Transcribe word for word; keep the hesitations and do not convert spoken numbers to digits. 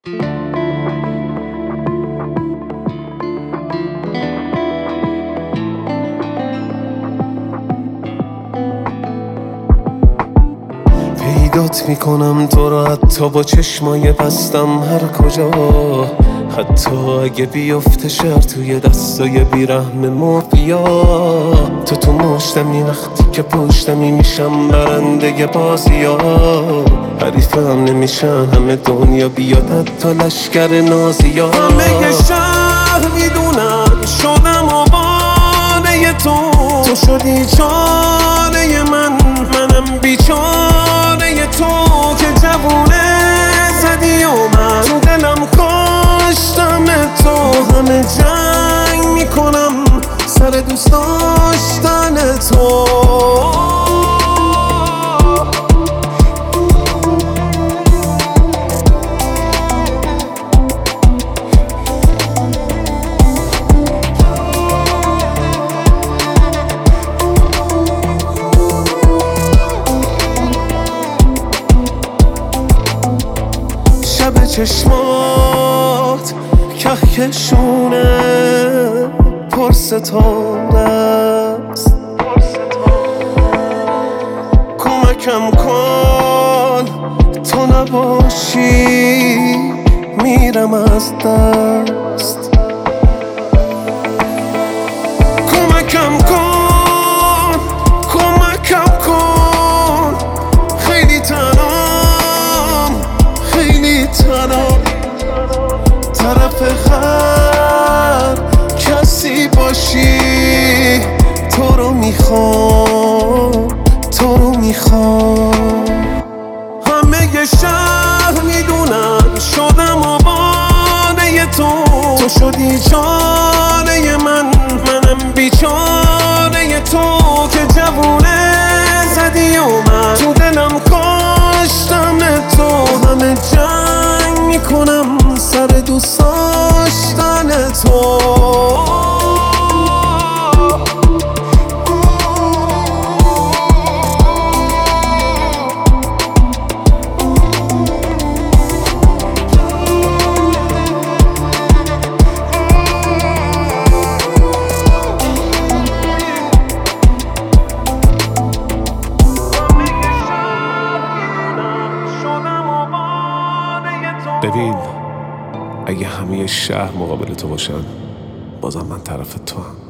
پیدات میکنم تو را حتی با چشمای بستم هر کجا، حتی اگه بیفته شهر توی دستای بیرحم مافیا. تو تو مشتمی وقتی که پشتمی میشم برنده بازی ها، حریفم نمیشن همه دنیا بیاد حتی لشکر نازی ها. همه شهر میدونم شدم آبانه تو، تو شدی چاره من، منم بیچاره تو که جوونه زدی و من تو دلم کاشتم تو. همه جنگ میکنم سر دوست داشتن تو. شب چشمات کهکشونه پر ستاره است، کمکم کن تو نباشی میرم از دست. کمکم کن کمکم کن خیلی تنام خیلی تنام، طرف هر کسی باشی تو رو میخوام تو رو میخوام. همه شهر میدونم شدم آبانه تو، تو شدی چاره من، منم بیچاره تو که جوونه زدی و من تو دلم کاشتم تو. همه جنگ میکنم سر دوست داشتن تو. ببین اگه همه شهر مقابل تو باشن بازم من طرف تو هم.